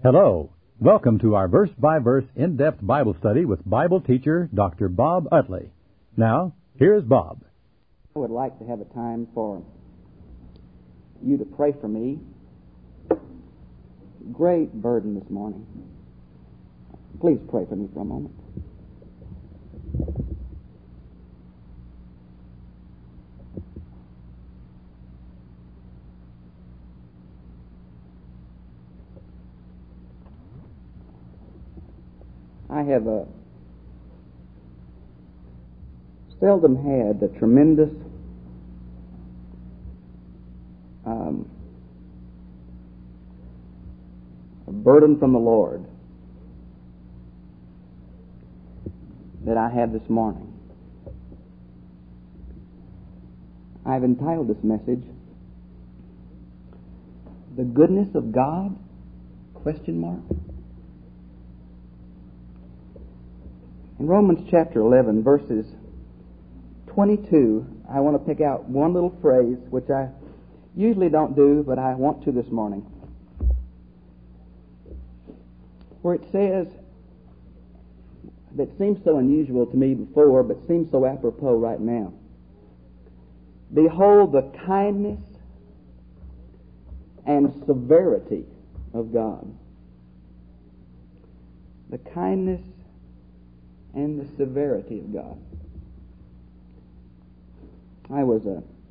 Hello. Welcome to our verse-by-verse in-depth Bible study with Bible teacher Dr. Bob Utley. Now, here's Bob. I would like to have a time for you to pray for me. Great burden this morning. Please pray for me for a moment. I have seldom had a tremendous burden from the Lord that I have this morning. I've entitled this message, "The Goodness of God?" ? In Romans chapter 11, verses 22, I want to pick out one little phrase, which I usually don't do, but I want to this morning, where it says, that seems so unusual to me before, but seems so apropos right now. Behold the kindness and severity of God. The kindness and the severity of God. I was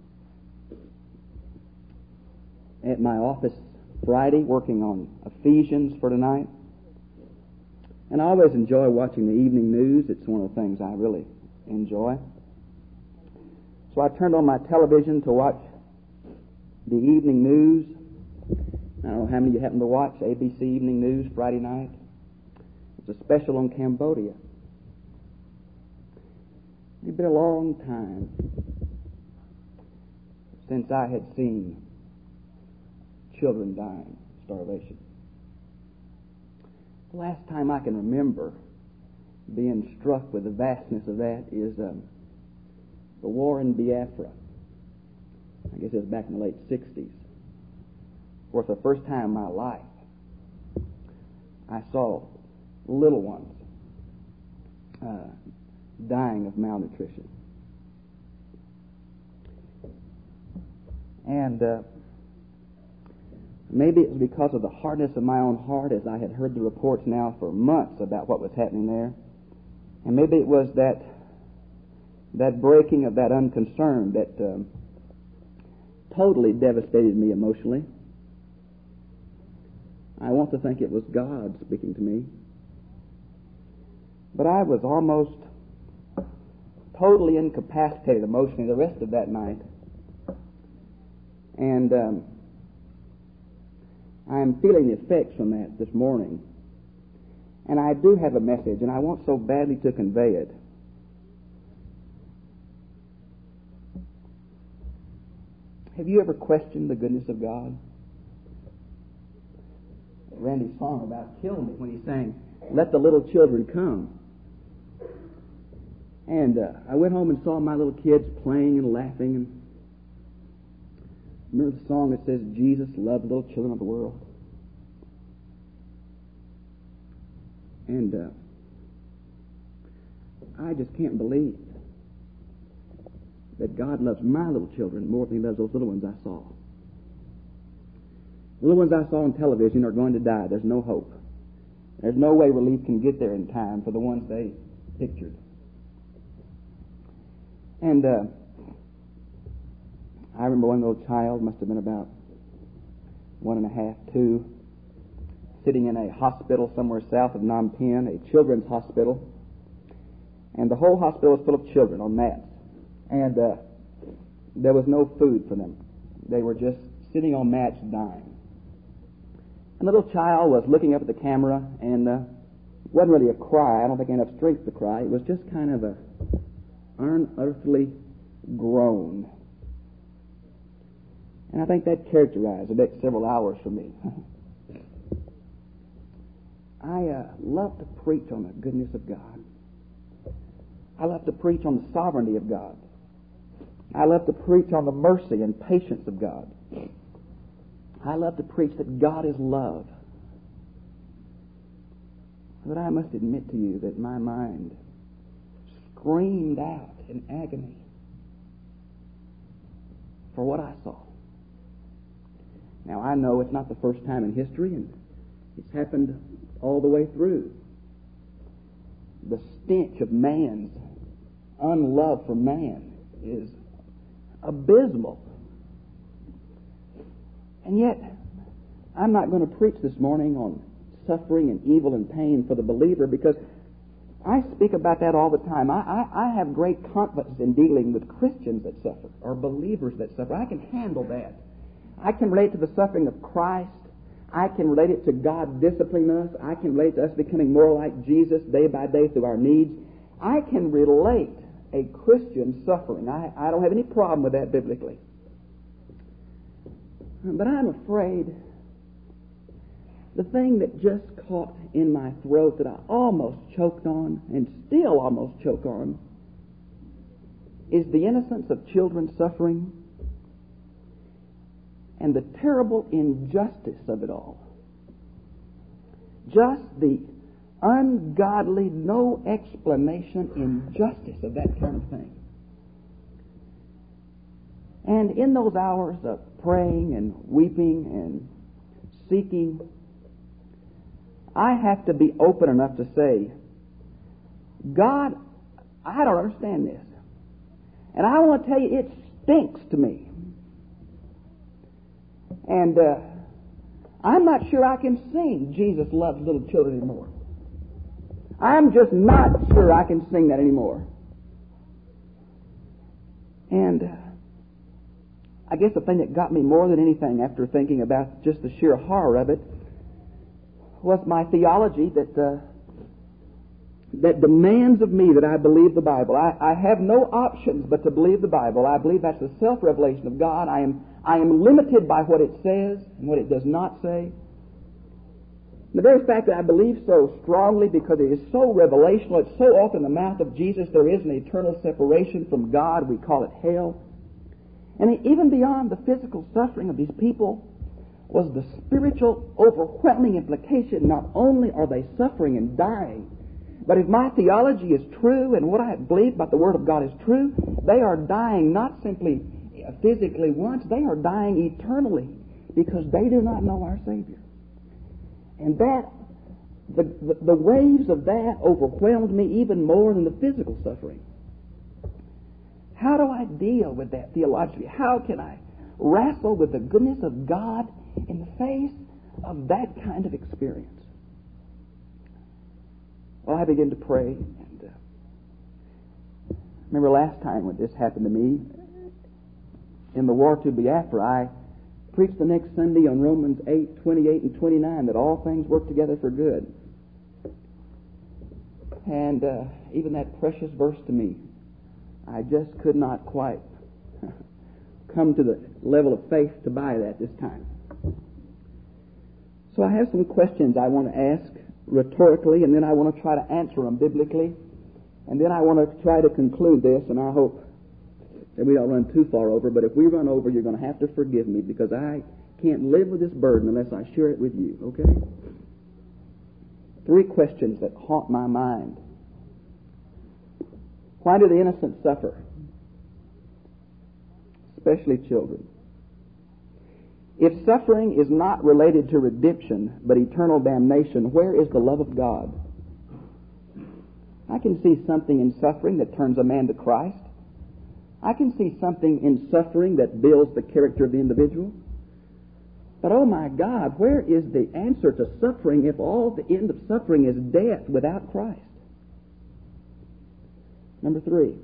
at my office Friday working on Ephesians for tonight. And I always enjoy watching the evening news. It's one of the things I really enjoy. So I turned on my television to watch the evening news. I don't know how many of you happen to watch ABC Evening News Friday night. It's a special on Cambodia. It's been a long time since I had seen children dying of starvation. The last time I can remember being struck with the vastness of that is the war in Biafra. I guess it was back in the late 60s. For the first time in my life, I saw little ones dying of malnutrition. And maybe it was because of the hardness of my own heart, as I had heard the reports now for months about what was happening there. And maybe it was that breaking of that unconcern that totally devastated me emotionally. I want to think it was God speaking to me. But I was almost totally incapacitated emotionally the rest of that night. And I'm feeling the effects from that this morning. And I do have a message, and I want so badly to convey it. Have you ever questioned the goodness of God? Randy's song about killed me when he sang, "Let the little children come." And I went home and saw my little kids playing and laughing. And remember the song that says, "Jesus loved little children of the world." And I just can't believe that God loves my little children more than He loves those little ones I saw. The little ones I saw on television are going to die. There's no hope. There's no way relief can get there in time for the ones they pictured. And I remember one little child, must have been about 1.5, 2, sitting in a hospital somewhere south of Phnom Penh, a children's hospital. And the whole hospital was full of children on mats. And there was no food for them. They were just sitting on mats dying. And the little child was looking up at the camera, and it wasn't really a cry. I don't think he had enough strength to cry. It was just kind of a unearthly groan. And I think that characterized the next several hours for me. I love to preach on the goodness of God. I love to preach on the sovereignty of God. I love to preach on the mercy and patience of God. I love to preach that God is love. But I must admit to you that my mind screamed out in agony for what I saw. Now, I know it's not the first time in history, and it's happened all the way through. The stench of man's unlove for man is abysmal. And yet, I'm not going to preach this morning on suffering and evil and pain for the believer, because I speak about that all the time. I have great confidence in dealing with Christians that suffer, or believers that suffer. I can handle that. I can relate to the suffering of Christ. I can relate it to God disciplining us. I can relate to us becoming more like Jesus day by day through our needs. I can relate a Christian suffering. I don't have any problem with that biblically. But I'm afraid the thing that just caught in my throat that I almost choked on, and still almost choke on, is the innocence of children suffering and the terrible injustice of it all. Just the ungodly, no explanation injustice of that kind of thing. And in those hours of praying and weeping and seeking, I have to be open enough to say, God, I don't understand this. And I want to tell you, it stinks to me. And I'm not sure I can sing Jesus loves little children anymore. I'm just not sure I can sing that anymore. And I guess the thing that got me more than anything after thinking about just the sheer horror of it was my theology that demands of me that I believe the Bible. I have no options but to believe the Bible. I believe that's the self-revelation of God. I am limited by what it says and what it does not say. The very fact that I believe so strongly because it is so revelational, it's so often in the mouth of Jesus, there is an eternal separation from God. We call it hell. And even beyond the physical suffering of these people was the spiritual overwhelming implication. Not only are they suffering and dying, but if my theology is true and what I believe about the Word of God is true, they are dying not simply physically once, they are dying eternally because they do not know our Savior. And that, the waves of that overwhelmed me even more than the physical suffering. How do I deal with that theologically? How can I wrestle with the goodness of God in the face of that kind of experience? Well, I began to pray, and remember last time when this happened to me, in the war to Biafra, I preached the next Sunday on Romans 8:28 and 29, that all things work together for good. And even that precious verse to me, I just could not quite come to the level of faith to buy that this time. So I have some questions I want to ask rhetorically, and then I want to try to answer them biblically, and then I want to try to conclude this, and I hope that we don't run too far over, but if we run over, you're going to have to forgive me, because I can't live with this burden unless I share it with you, okay? 3 questions that haunt my mind. Why do the innocent suffer? Especially children. If suffering is not related to redemption, but eternal damnation, where is the love of God? I can see something in suffering that turns a man to Christ. I can see something in suffering that builds the character of the individual. But oh my God, where is the answer to suffering if all the end of suffering is death without Christ? Number 3.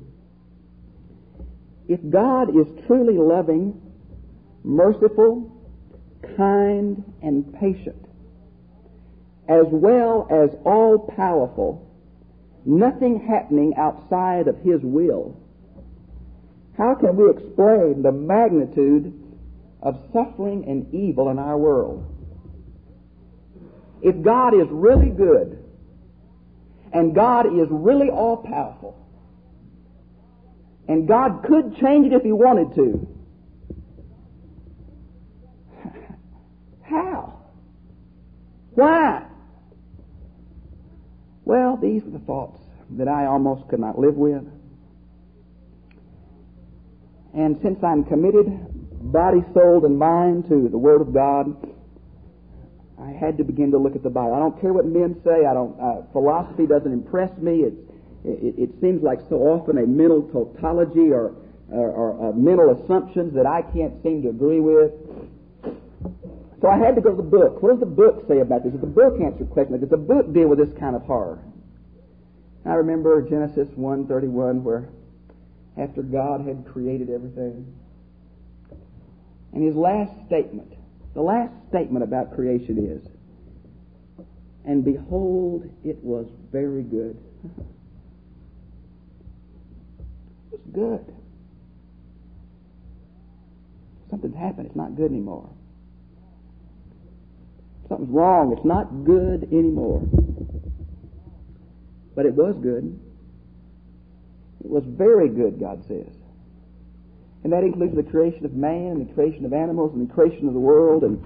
If God is truly loving, merciful, kind, and patient, as well as all-powerful, nothing happening outside of His will, how can we explain the magnitude of suffering and evil in our world? If God is really good, and God is really all-powerful, and God could change it if He wanted to, how? Why? Well, these were the thoughts that I almost could not live with. And since I'm committed, body, soul, and mind, to the Word of God, I had to begin to look at the Bible. I don't care what men say. Philosophy doesn't impress me. It seems like so often a mental tautology or mental assumptions that I can't seem to agree with. So I had to go to the book. What does the book say about this? Does the book answer questions? Does the book deal with this kind of horror? I remember Genesis 1:31, where after God had created everything, and his last statement, the last statement about creation is, "And behold, it was very good." It was good. Something's happened. It's not good anymore. Something's wrong. It's not good anymore. But it was good. It was very good, God says. And that includes the creation of man, and the creation of animals, and the creation of the world. And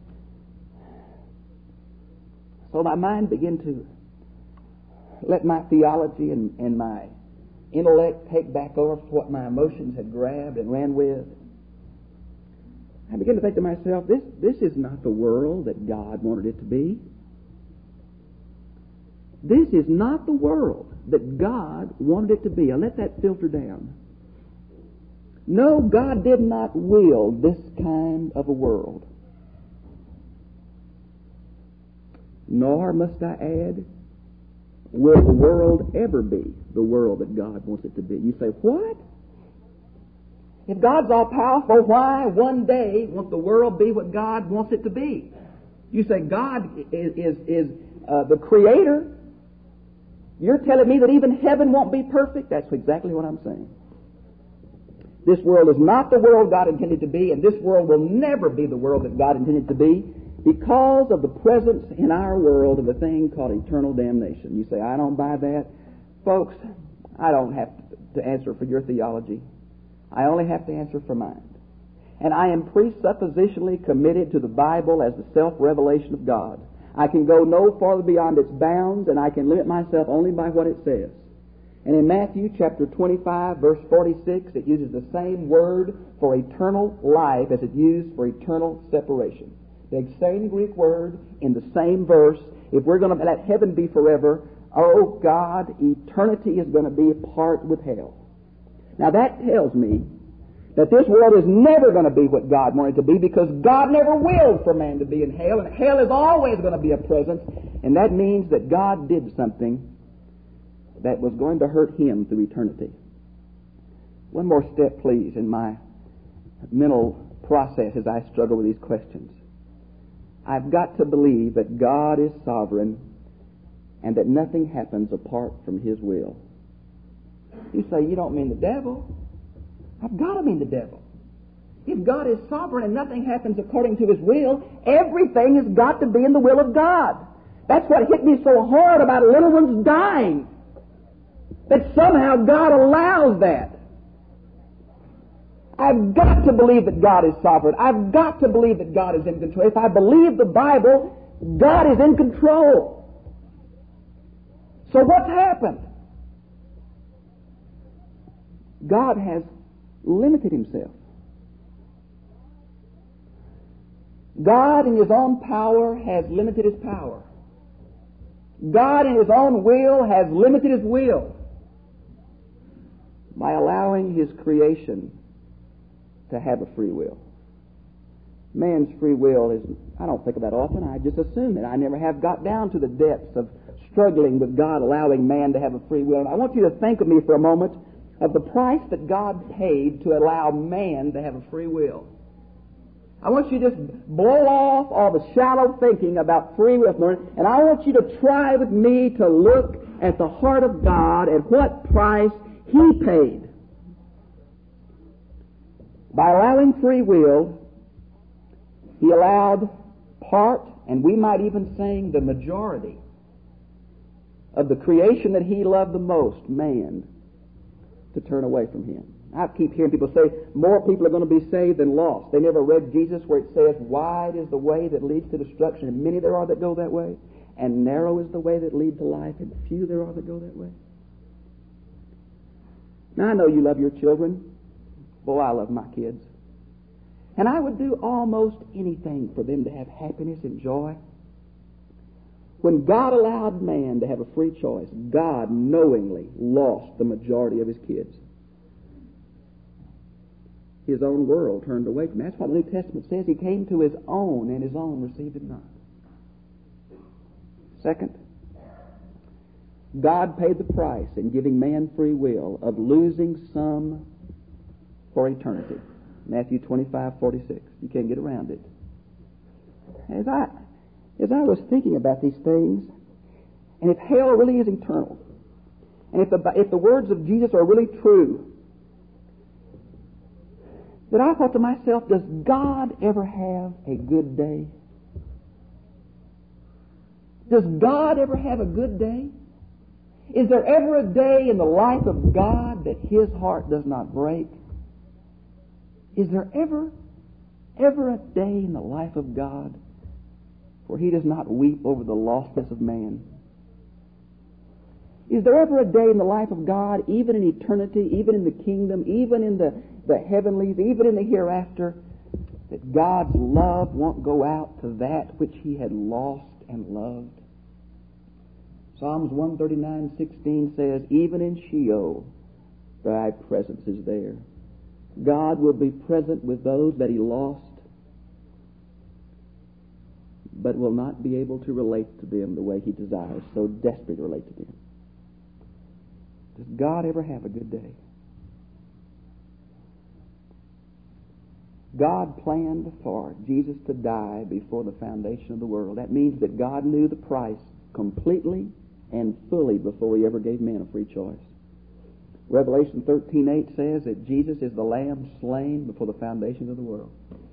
so my mind began to let my theology and my intellect take back over what my emotions had grabbed and ran with. I began to think to myself, this is not the world that God wanted it to be. This is not the world that God wanted it to be. I let that filter down. No, God did not will this kind of a world. Nor must I add, will the world ever be the world that God wants it to be. You say, what? If God's all-powerful, why one day won't the world be what God wants it to be? You say God is the Creator. You're telling me that even heaven won't be perfect? That's exactly what I'm saying. This world is not the world God intended to be, and this world will never be the world that God intended to be because of the presence in our world of a thing called eternal damnation. You say, I don't buy that. Folks, I don't have to answer for your theology. I only have to answer for mine. And I am presuppositionally committed to the Bible as the self-revelation of God. I can go no farther beyond its bounds, and I can limit myself only by what it says. And in Matthew chapter 25, verse 46, it uses the same word for eternal life as it used for eternal separation. The same Greek word in the same verse. If we're going to let heaven be forever, oh God, eternity is going to be apart with hell. Now that tells me that this world is never going to be what God wanted it to be, because God never willed for man to be in hell, and hell is always going to be a presence, and that means that God did something that was going to hurt him through eternity. One more step, please, in my mental process as I struggle with these questions. I've got to believe that God is sovereign and that nothing happens apart from His will. You say, you don't mean the devil. I've got to mean the devil. If God is sovereign and nothing happens according to His will, everything has got to be in the will of God. That's what hit me so hard about little ones dying. That somehow God allows that. I've got to believe that God is sovereign. I've got to believe that God is in control. If I believe the Bible, God is in control. So what's happened? God has limited Himself. God in His own power has limited His power. God in His own will has limited His will by allowing His creation to have a free will. Man's free will is, I don't think of that often. I just assume it. I never have got down to the depths of struggling with God allowing man to have a free will. And I want you to think of me for a moment of the price that God paid to allow man to have a free will. I want you to just blow off all the shallow thinking about free will, and I want you to try with me to look at the heart of God and what price He paid. By allowing free will, He allowed part, and we might even say the majority, of the creation that He loved the most, man, to turn away from Him. I keep hearing people say more people are going to be saved than lost. They never read Jesus where it says, wide is the way that leads to destruction, and many there are that go that way. and narrow is the way that leads to life, and few there are that go that way. Now, I know you love your children. Boy, I love my kids. And I would do almost anything for them to have happiness and joy. When God allowed man to have a free choice, God knowingly lost the majority of his kids. His own world turned away from him. That's what the New Testament says. He came to his own, and his own received him not. Second, God paid the price in giving man free will of losing some for eternity. Matthew 25:46. You can't get around it. As I was thinking about these things, and if hell really is eternal, and if the words of Jesus are really true, that I thought to myself, does God ever have a good day? Does God ever have a good day? Is there ever a day in the life of God that His heart does not break? Is there ever a day in the life of God where He does not weep over the lostness of man? Is there ever a day in the life of God, even in eternity, even in the kingdom, even in the heavenlies, even in the hereafter, that God's love won't go out to that which He had lost and loved? Psalms 139:16 says, even in Sheol, Thy presence is there. God will be present with those that He lost, but will not be able to relate to them the way He desires, so desperately to relate to them. Does God ever have a good day? God planned for Jesus to die before the foundation of the world. That means that God knew the price completely and fully before He ever gave man a free choice. Revelation 13:8 says that Jesus is the Lamb slain before the foundation of the world.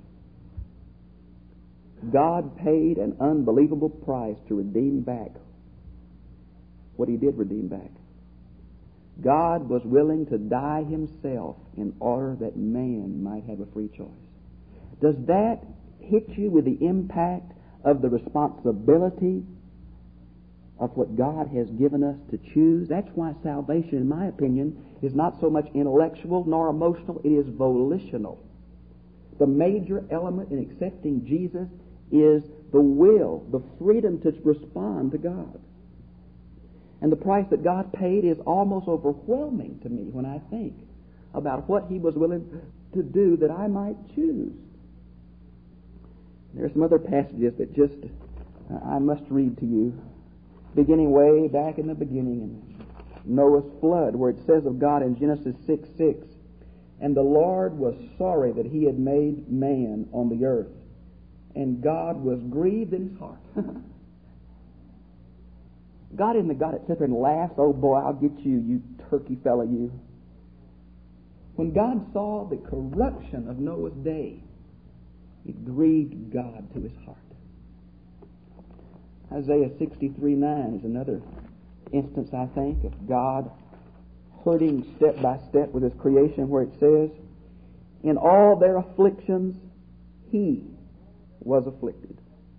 God paid an unbelievable price to redeem back what He did redeem back. God was willing to die Himself in order that man might have a free choice. Does that hit you with the impact of the responsibility of what God has given us to choose? That's why salvation, in my opinion, is not so much intellectual nor emotional. It is volitional. The major element in accepting Jesus is the will, the freedom to respond to God. And the price that God paid is almost overwhelming to me when I think about what He was willing to do that I might choose. There are some other passages that just I must read to you, beginning way back in the beginning in Noah's flood, where it says of God in Genesis 6:6, and the Lord was sorry that He had made man on the earth, and God was grieved in His heart. God isn't the God that sits there and laughs, oh boy, I'll get you, you turkey fella, you. When God saw the corruption of Noah's day, it grieved God to His heart. Isaiah 63:9 is another instance, I think, of God hurting step by step with His creation, where it says, in all their afflictions, He was afflicted.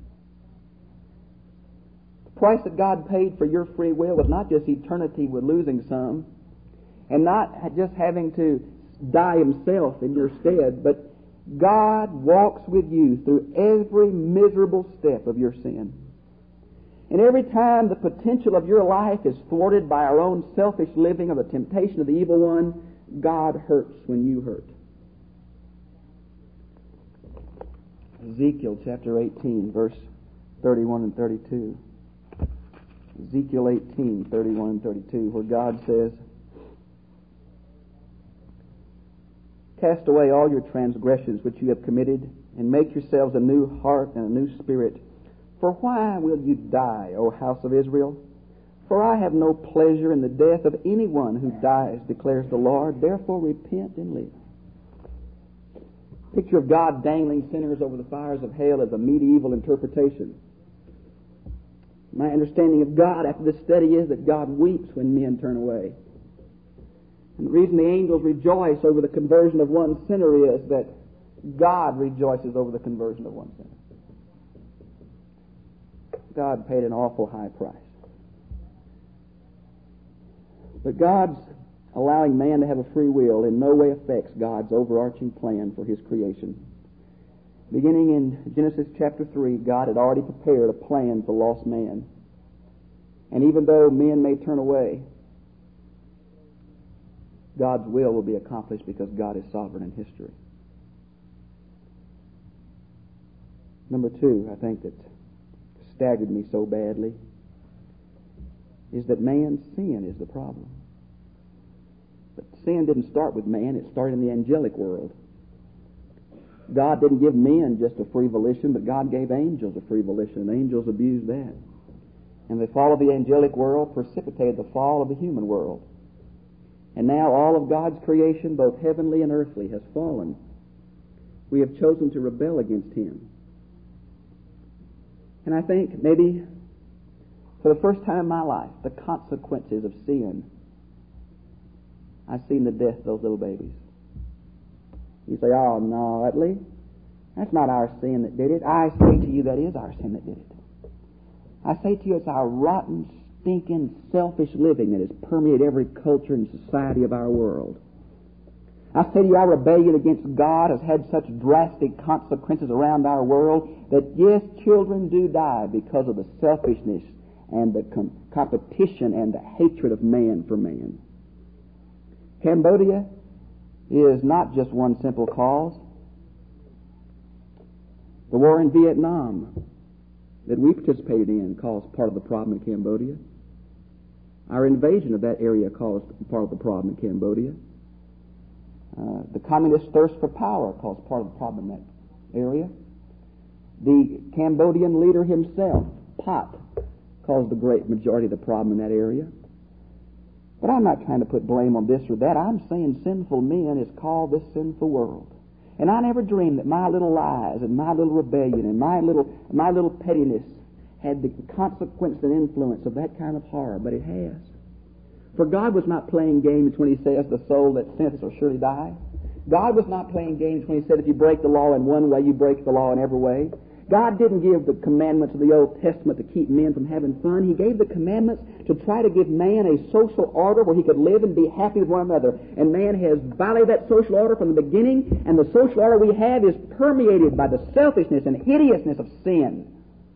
The price that God paid for your free will was not just eternity with losing some, and not just having to die Himself in your stead, but God walks with you through every miserable step of your sin. And every time the potential of your life is thwarted by our own selfish living or the temptation of the evil one, God hurts when you hurt. Ezekiel chapter 18, verse 31 and 32. Ezekiel 18, 31 and 32, where God says, cast away all your transgressions which you have committed, and make yourselves a new heart and a new spirit. For why will you die, O house of Israel? For I have no pleasure in the death of anyone who dies, declares the Lord. Therefore repent and live. Picture of God dangling sinners over the fires of hell is a medieval interpretation. My understanding of God after this study is that God weeps when men turn away. And the reason the angels rejoice over the conversion of one sinner is that God rejoices over the conversion of one sinner. God paid an awful high price. But God's allowing man to have a free will in no way affects God's overarching plan for His creation. Beginning in Genesis chapter 3, God had already prepared a plan for lost man. And even though men may turn away, God's will be accomplished because God is sovereign in history. Number 2, I think that staggered me so badly, is that man's sin is the problem. But sin didn't start with man, it started in the angelic world. God didn't give men just a free volition, but God gave angels a free volition, and angels abused that. And the fall of the angelic world precipitated the fall of the human world. And now all of God's creation, both heavenly and earthly, has fallen. We have chosen to rebel against Him. And I think maybe for the first time in my life, the consequences of sin, I've seen the death of those little babies. You say, oh no, Utley, that's not our sin that did it. I say to you, that is our sin that did it. I say to you, it's our rotten, stinking, selfish living that has permeated every culture and society of our world. I say to you, our rebellion against God has had such drastic consequences around our world that, yes, children do die because of the selfishness and the competition and the hatred of man for man. Cambodia is not just one simple cause. The war in Vietnam that we participated in caused part of the problem in Cambodia. Our invasion of that area caused part of the problem in Cambodia. The communist thirst for power caused part of the problem in that area. The Cambodian leader himself, Pot, caused the great majority of the problem in that area. But I'm not trying to put blame on this or that. I'm saying sinful men has called this sinful world. And I never dreamed that my little lies and my little rebellion and my little pettiness had the consequence and influence of that kind of horror, but it has. For God was not playing games when He says the soul that sinneth shall surely die. God was not playing games when He said if you break the law in one way, you break the law in every way. God didn't give the commandments of the Old Testament to keep men from having fun. He gave the commandments to try to give man a social order where he could live and be happy with one another. And man has violated that social order from the beginning, and the social order we have is permeated by the selfishness and hideousness of sin.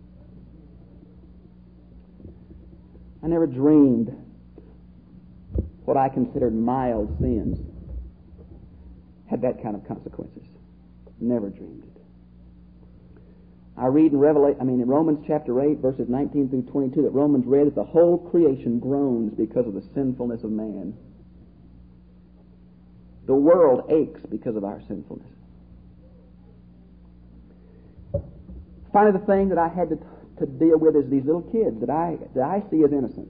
I never dreamed what I considered mild sins had that kind of consequences. Never dreamed it. I read in Romans chapter 8, verses 19 through 22, that Romans read that the whole creation groans because of the sinfulness of man. The world aches because of our sinfulness. Finally, the thing that I had to deal with is these little kids that I see as innocent.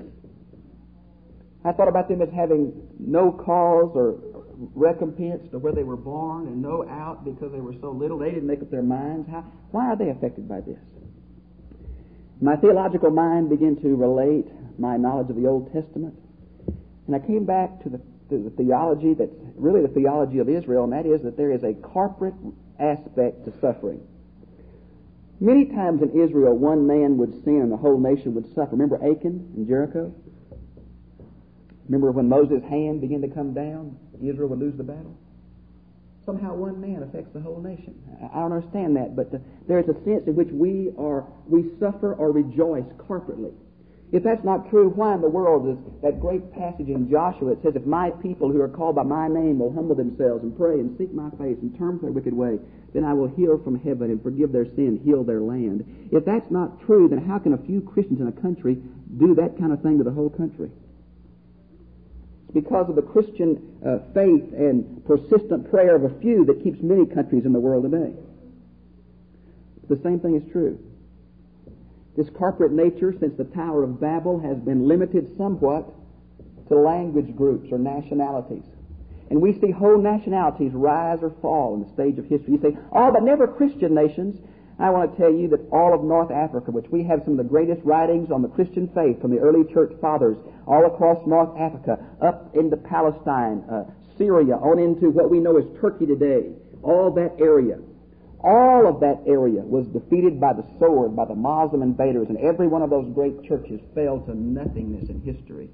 I thought about them as having no cause or recompense to where they were born and no out because they were so little. They didn't make up their minds. Why are they affected by this? My theological mind began to relate my knowledge of the Old Testament, and I came back to the theology that's really the theology of Israel, and that is that there is a corporate aspect to suffering. Many times in Israel, one man would sin and the whole nation would suffer. Remember Achan and Jericho? Remember when Moses' hand began to come down, Israel would lose the battle? Somehow one man affects the whole nation. I don't understand that, but there is a sense in which we suffer or rejoice corporately. If that's not true, why in the world is that great passage in Joshua that says, if my people who are called by my name will humble themselves and pray and seek my face and turn from their wicked way, then I will hear from heaven and forgive their sin, heal their land. If that's not true, then how can a few Christians in a country do that kind of thing to the whole country? Because of the Christian faith and persistent prayer of a few that keeps many countries in the world today. The same thing is true. This corporate nature, since the Tower of Babel, has been limited somewhat to language groups or nationalities. And we see whole nationalities rise or fall in the stage of history. You say, oh, but never Christian nations. I want to tell you that all of North Africa, which we have some of the greatest writings on the Christian faith from the early church fathers, all across North Africa, up into Palestine, Syria, on into what we know as Turkey today, all that area, All of that area was defeated by the sword, by the Muslim invaders, and every one of those great churches fell to nothingness in history.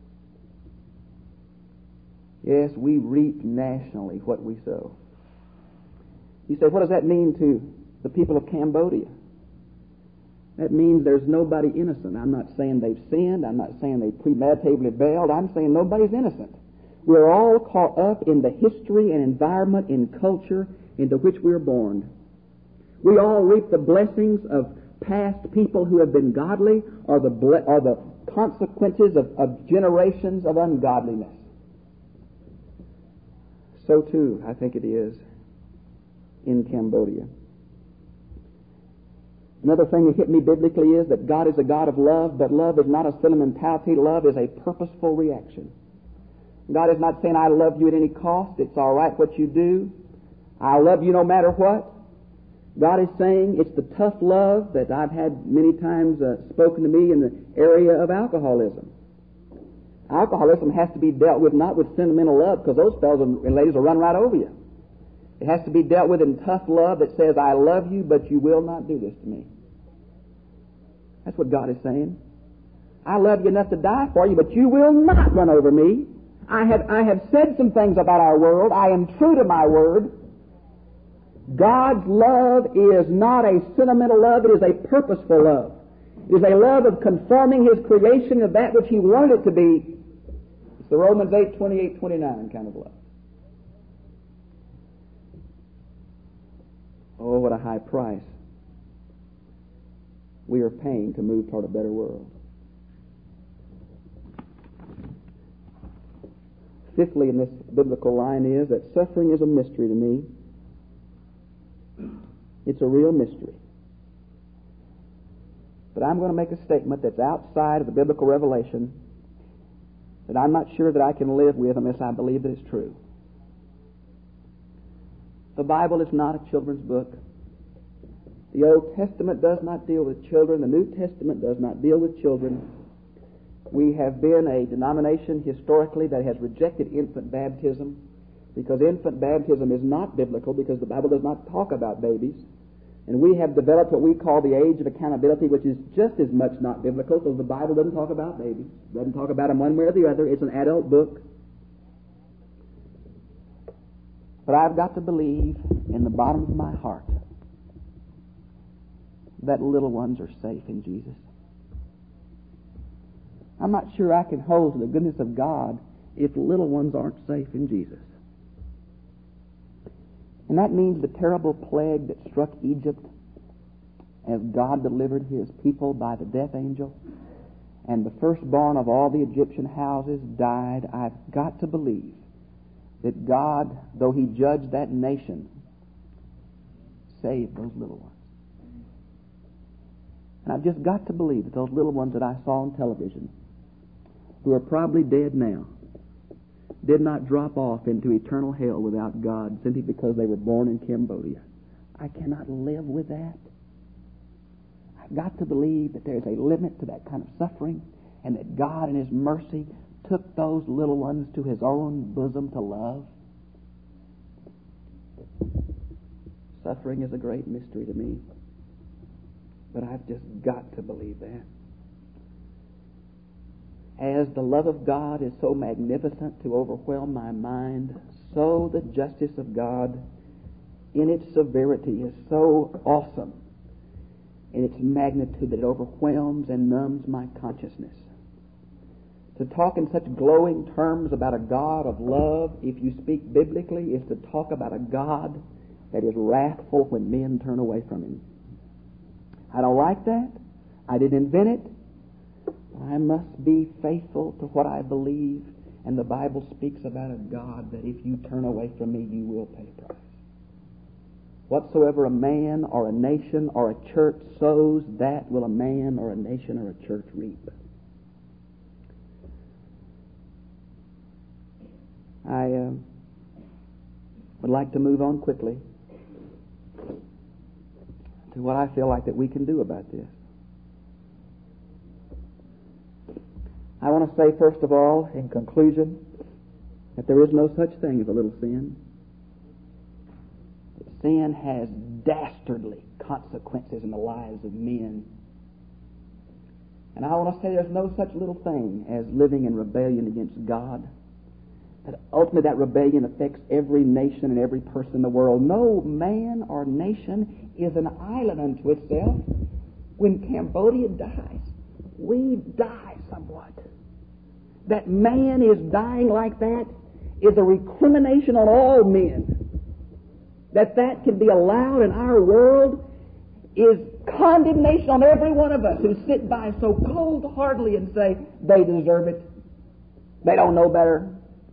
Yes, we reap nationally what we sow. You say, what does that mean to the people of Cambodia? That means there's nobody innocent. I'm not saying they've sinned. I'm not saying they premeditatively bailed. I'm saying nobody's innocent. We're all caught up in the history and environment and culture into which we are born. We all reap the blessings of past people who have been godly or the consequences of generations of ungodliness. So too, I think it is in Cambodia. Another thing that hit me biblically is that God is a God of love, but love is not a sentimentality. Love is a purposeful reaction. God is not saying, I love you at any cost. It's all right what you do. I love you no matter what. God is saying it's the tough love that I've had many times spoken to me in the area of alcoholism. Alcoholism has to be dealt with not with sentimental love, because those fellows and ladies will run right over you. It has to be dealt with in tough love that says, I love you, but you will not do this to me. That's what God is saying. I love you enough to die for you, but you will not run over me. I have said some things about our world. I am true to my word. God's love is not a sentimental love. It is a purposeful love. It is a love of conforming His creation to that which He wanted it to be. It's the Romans 8:28-29 kind of love. Oh, what a high price we are paying to move toward a better world. Fifthly, in this biblical line is that suffering is a mystery to me. It's a real mystery. But I'm going to make a statement that's outside of the biblical revelation that I'm not sure that I can live with unless I believe that it's true. The Bible is not a children's book. The Old Testament does not deal with children. The New Testament does not deal with children. We have been a denomination historically that has rejected infant baptism because infant baptism is not biblical, because the Bible does not talk about babies. And we have developed what we call the age of accountability, which is just as much not biblical, because the Bible doesn't talk about babies. It doesn't talk about them one way or the other. It's an adult book. But I've got to believe in the bottom of my heart that little ones are safe in Jesus. I'm not sure I can hold to the goodness of God if little ones aren't safe in Jesus. And that means the terrible plague that struck Egypt as God delivered His people by the death angel, and the firstborn of all the Egyptian houses died. I've got to believe that God, though He judged that nation, saved those little ones. And I've just got to believe that those little ones that I saw on television, who are probably dead now, did not drop off into eternal hell without God simply because they were born in Cambodia. I cannot live with that. I've got to believe that there's a limit to that kind of suffering, and that God in His mercy took those little ones to His own bosom to love. Suffering is a great mystery to me, but I've just got to believe that. As the love of God is so magnificent to overwhelm my mind, so the justice of God in its severity is so awesome in its magnitude that it overwhelms and numbs my consciousness. To talk in such glowing terms about a God of love, if you speak biblically, is to talk about a God that is wrathful when men turn away from Him. I don't like that. I didn't invent it. I must be faithful to what I believe, and the Bible speaks about a God that if you turn away from me, you will pay a price. Whatsoever a man or a nation or a church sows, that will a man or a nation or a church reap. I would like to move on quickly to what I feel like that we can do about this. I want to say, first of all, in conclusion, that there is no such thing as a little sin. sin has dastardly consequences in the lives of men. And I want to say there's no such little thing as living in rebellion against God. That ultimately that rebellion affects every nation and every person in the world. No man or nation is an island unto itself. When Cambodia dies, we die somewhat. That man is dying like that is a recrimination on all men. That can be allowed in our world is condemnation on every one of us who sit by so cold-heartedly and say, they deserve it. They don't know better.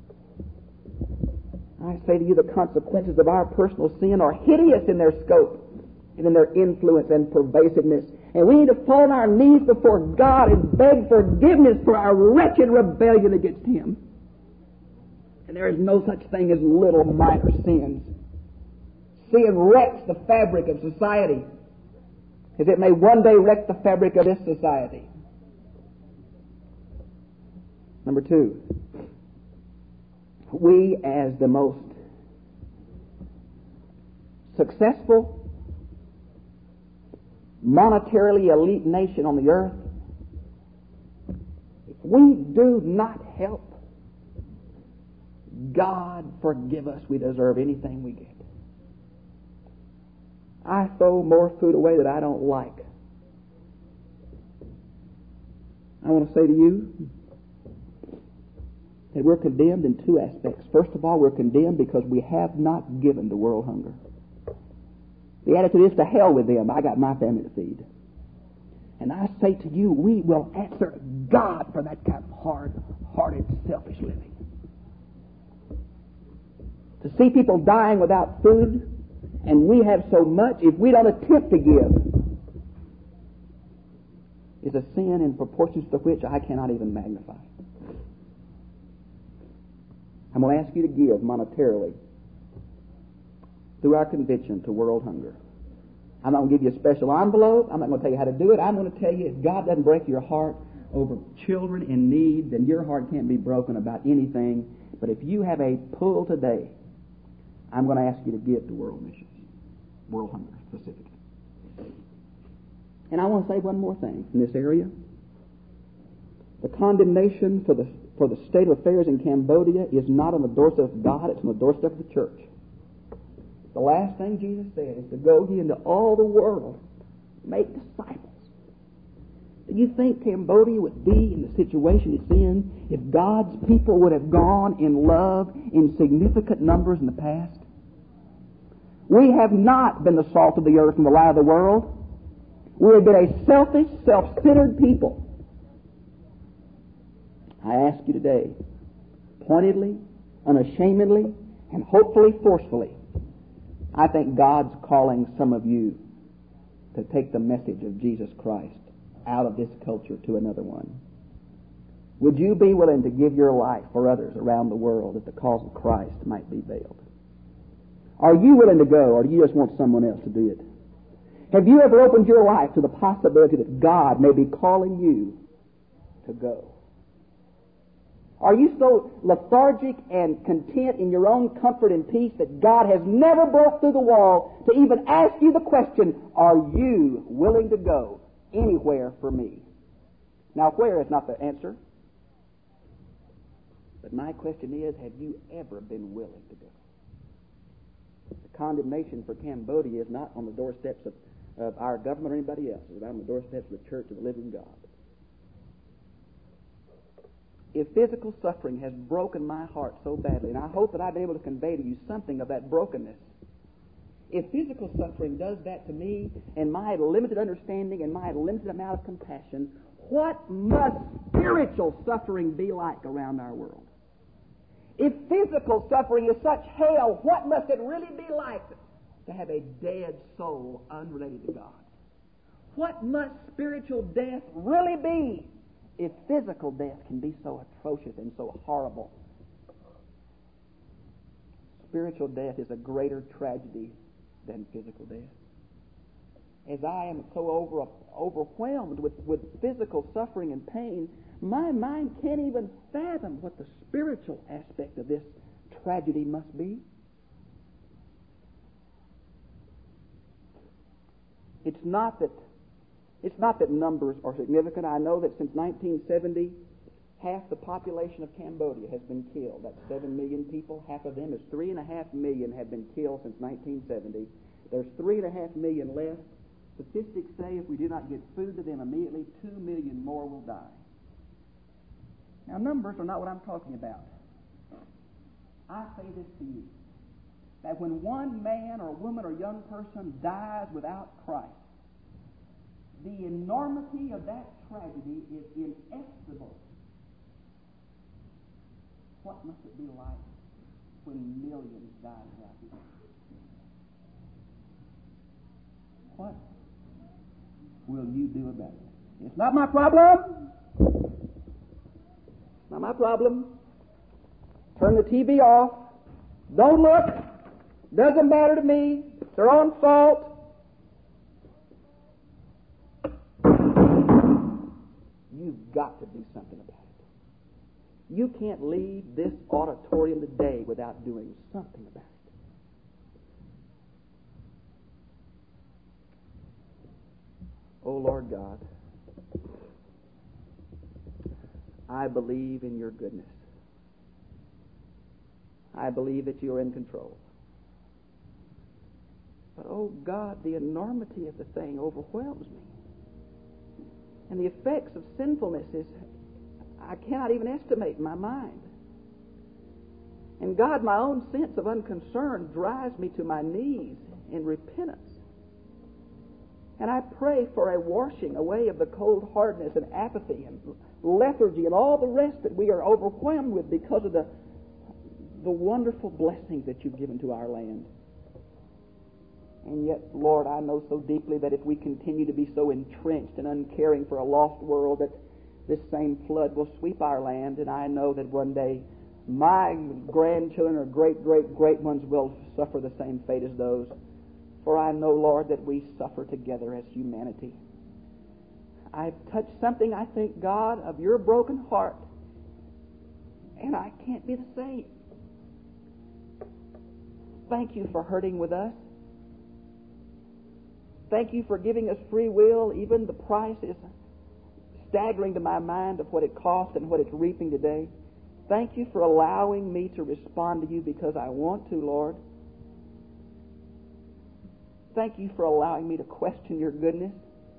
I say to you, the consequences of our personal sin are hideous in their scope and in their influence and pervasiveness. And we need to fall on our knees before God and beg forgiveness for our wretched rebellion against Him. And there is no such thing as little minor sins. Sin wrecks the fabric of society, as it may one day wreck the fabric of this society. Number 2. We, as the most successful, monetarily elite nation on the earth, if we do not help, God forgive us, we deserve anything we get. I throw more food away that I don't like. I want to say to you that we're condemned in 2 aspects. First of all, we're condemned because we have not given to world hunger. The attitude is, to hell with them, I got my family to feed. And I say to you, we will answer God for that kind of hard-hearted, selfish living. To see people dying without food, and we have so much, if we don't attempt to give, is a sin in proportions to which I cannot even magnify. I'm going to ask you to give monetarily through our convention to world hunger. I'm not going to give you a special envelope. I'm not going to tell you how to do it. I'm going to tell you, if God doesn't break your heart over children in need, then your heart can't be broken about anything. But if you have a pull today, I'm going to ask you to give to world missions, world hunger specifically. And I want to say one more thing in this area. The condemnation for the state of affairs in Cambodia is not on the doorstep of God, it's on the doorstep of the church. The last thing Jesus said is to go ye into all the world, make disciples. Do you think Cambodia would be in the situation it's in if God's people would have gone in love in significant numbers in the past? We have not been the salt of the earth and the light of the world. We have been a selfish, self-centered people. I ask you today, pointedly, unashamedly, and hopefully forcefully, I think God's calling some of you to take the message of Jesus Christ out of this culture to another one. Would you be willing to give your life for others around the world that the cause of Christ might be veiled? Are you willing to go, or do you just want someone else to do it? Have you ever opened your life to the possibility that God may be calling you to go? Are you so lethargic and content in your own comfort and peace that God has never broke through the wall to even ask you the question, are you willing to go anywhere for me? Now, where is not the answer. But my question is, have you ever been willing to go? The condemnation for Cambodia is not on the doorsteps of our government or anybody else. It's on the doorsteps of the Church of the Living God. If physical suffering has broken my heart so badly, and I hope that I've been able to convey to you something of that brokenness, if physical suffering does that to me and my limited understanding and my limited amount of compassion, what must spiritual suffering be like around our world? If physical suffering is such hell, what must it really be like to have a dead soul unrelated to God? What must spiritual death really be if physical death can be so atrocious and so horrible? Spiritual death is a greater tragedy than physical death. As I am so overwhelmed with physical suffering and pain, my mind can't even fathom what the spiritual aspect of this tragedy must be. It's not that numbers are significant. I know that since 1970, half the population of Cambodia has been killed. That's 7 million people. Half of them is 3.5 million have been killed since 1970. There's 3.5 million left. Statistics say if we do not get food to them immediately, 2 million more will die. Now, numbers are not what I'm talking about. I say this to you, that when one man or woman or young person dies without Christ, the enormity of that tragedy is inestimable. What must it be like when millions die without Him? What will you do about it? It's not my problem. It's not my problem. Turn the TV off. Don't look. Doesn't matter to me. It's their own fault. You've got to do something about it. You can't leave this auditorium today without doing something about it. Oh, Lord God, I believe in your goodness. I believe that you are in control. But, oh God, the enormity of the thing overwhelms me. And the effects of sinfulness I cannot even estimate in my mind. And God, my own sense of unconcern drives me to my knees in repentance. And I pray for a washing away of the cold hardness and apathy and lethargy and all the rest that we are overwhelmed with because of the wonderful blessings that you've given to our land. And yet, Lord, I know so deeply that if we continue to be so entrenched and uncaring for a lost world, that this same flood will sweep our land. And I know that one day my grandchildren or great ones will suffer the same fate as those. For I know, Lord, that we suffer together as humanity. I've touched something, I think, God, of your broken heart, and I can't be the same. Thank you for hurting with us. Thank you for giving us free will. Even the price is staggering to my mind of what it cost and what it's reaping today. Thank you for allowing me to respond to you because I want to, Lord. Thank you for allowing me to question your goodness.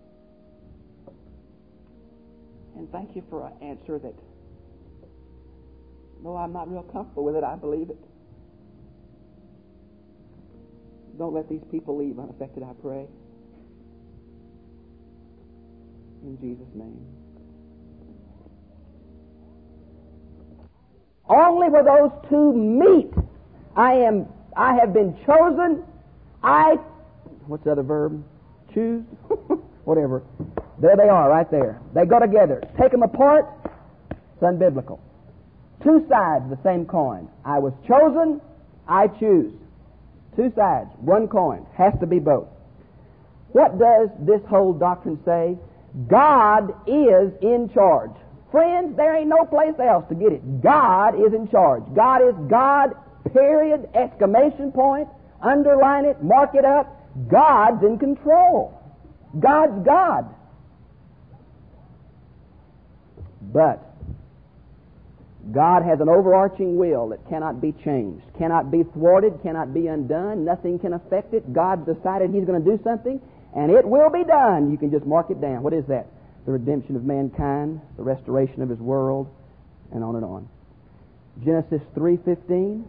And thank you for an answer that, though I'm not real comfortable with it, I believe it. Don't let these people leave unaffected, I pray. In Jesus' name. Only where those two meet, I have been chosen. What's the other verb? Choose? Whatever. There they are, right there. They go together. Take them apart, it's unbiblical. Two sides of the same coin. I was chosen, I choose. Two sides, one coin. Has to be both. What does this whole doctrine say? God is in charge. Friends, there ain't no place else to get it. God is in charge. God is God, period, exclamation point, underline it, mark it up. God's in control. God's God. But God has an overarching will that cannot be changed, cannot be thwarted, cannot be undone. Nothing can affect it. God decided He's going to do something, and it will be done. You can just mark it down. What is that? The redemption of mankind, the restoration of His world, and on and on. Genesis 3:15,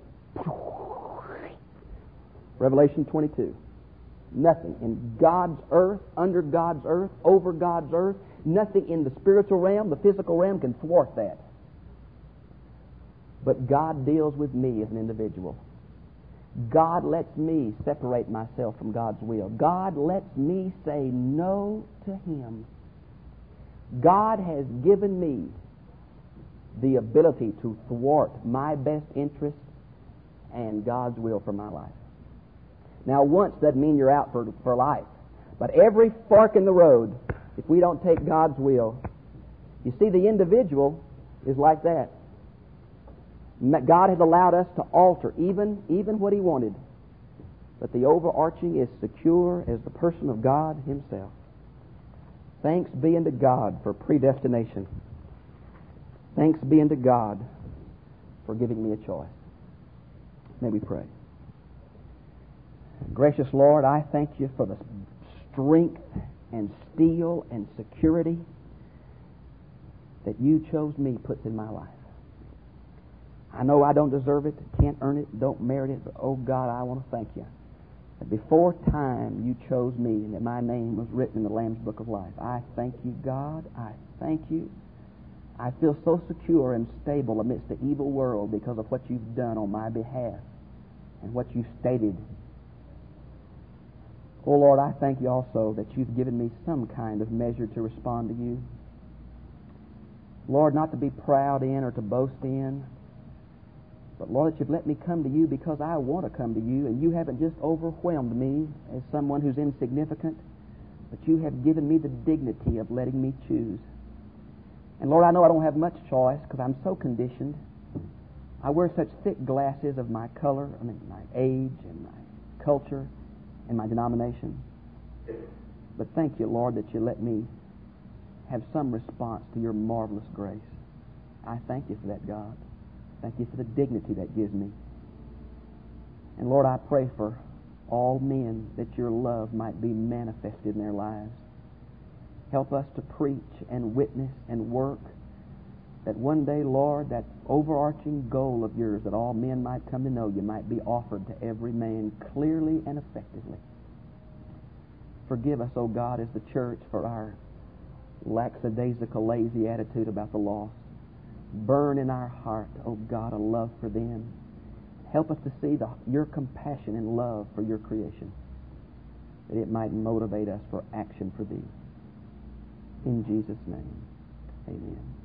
Revelation 22. Nothing in God's earth, under God's earth, over God's earth, nothing in the spiritual realm, the physical realm can thwart that. But God deals with me as an individual. God lets me separate myself from God's will. God lets me say no to Him. God has given me the ability to thwart my best interest and God's will for my life. Now, once doesn't mean you're out for life. But every fork in the road, if we don't take God's will, you see, the individual is like that. God has allowed us to alter even what He wanted. but the overarching is secure as the person of God Himself. Thanks be unto God for predestination. Thanks be unto God for giving me a choice. May we pray. Gracious Lord, I thank You for the strength and steel and security that You chose me puts in my life. I know I don't deserve it, can't earn it, don't merit it, but oh God, I want to thank You that before time You chose me and that my name was written in the Lamb's Book of Life. I thank You, God. I thank You. I feel so secure and stable amidst the evil world because of what You've done on my behalf and what You stated. Oh Lord, I thank You also that You've given me some kind of measure to respond to You. Lord, not to be proud in or to boast in, but Lord, that You've let me come to You because I want to come to You, and You haven't just overwhelmed me as someone who's insignificant, but You have given me the dignity of letting me choose. And Lord, I know I don't have much choice because I'm so conditioned. I wear such thick glasses of my color, my age and my culture and my denomination. But thank You, Lord, that You let me have some response to Your marvelous grace. I thank You for that, God. Thank You for the dignity that gives me. And Lord, I pray for all men that Your love might be manifested in their lives. Help us to preach and witness and work, that one day, Lord, that overarching goal of Yours, that all men might come to know You, might be offered to every man clearly and effectively. Forgive us, O God, as the church, for our lackadaisical, lazy attitude about the lost. Burn in our heart, O God, a love for them. Help us to see Your compassion and love for Your creation, that it might motivate us for action for Thee. In Jesus' name, amen.